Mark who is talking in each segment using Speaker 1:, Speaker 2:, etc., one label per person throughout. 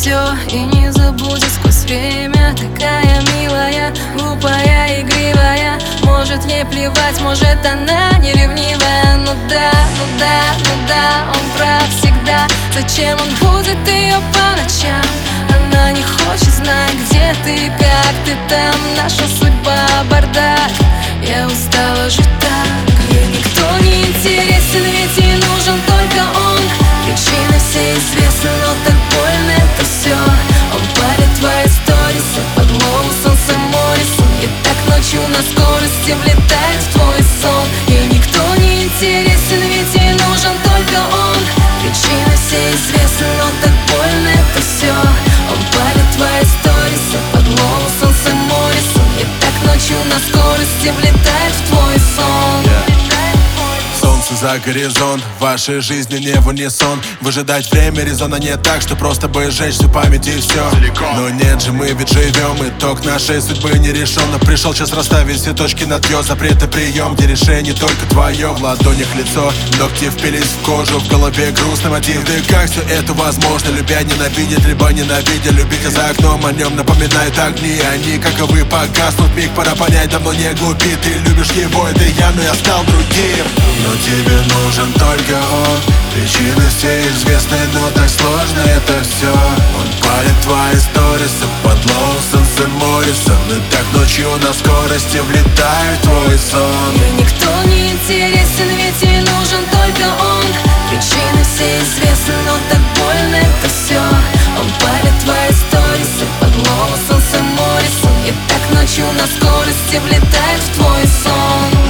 Speaker 1: все и не забудет сквозь время. Такая милая, глупая, игривая. Может ей плевать, может она не ревнивая. Ну да, он прав всегда. Зачем он будет ее по ночам? Она не хочет знать, где ты и как ты там. Наша судьба бардак, я устала жить так. Ей никто не интересен, ведь ей нужен только он. Причины все известны, но так больно это все. Он палит твои сторисы, подлогу солнце Моррисон. И так ночью на скорости влетает в твой сон. Ей никто не интересен, ведь ей нужен только он. Причины все известны, но так больно это все. Он палит твои сторисы, подлогу солнце Моррисон. И так ночью на скорости влетает в твой сон.
Speaker 2: Солнце за горизонт, в вашей жизни не в унисон. Выжидать время резона нет, так что просто бы сжечь всю память и все. Но нет же, мы ведь живем, итог нашей судьбы не решен. Но пришел час расставить все точки над «ё». Запреты прием, где решение только твое. В ладонях лицо, ногти впились в кожу, в голове грустный мотив. Да и как все это возможно, любя ненавидеть, либо ненавидя любить. А за окном о нем напоминают огни. Они каковы погаснут, миг пора понять, давно не глупи. Ты любишь его, это я, но я стал другим. Но тебе нужен только он. Причины все известны, но так сложно это все. Он палит твои сторисы, подлогу солнце Моррисон. И так ночью на скорости влетает в твой сон.
Speaker 1: Ей никто не интересен, ведь ей нужен только он. Причины все известны, но так больно это все. Он палит твои сторисы, подлогу солнце Моррисон. И так ночью на скорости влетает в твой сон.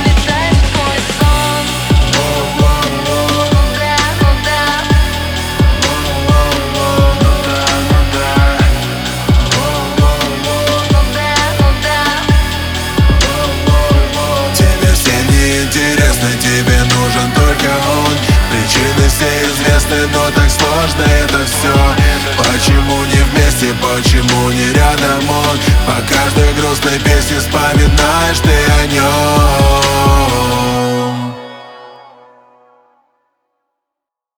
Speaker 2: Тебе нужен только он. Причины все известны, но так сложно это все. Почему не вместе, почему не рядом он? По каждой грустной песне вспоминаешь ты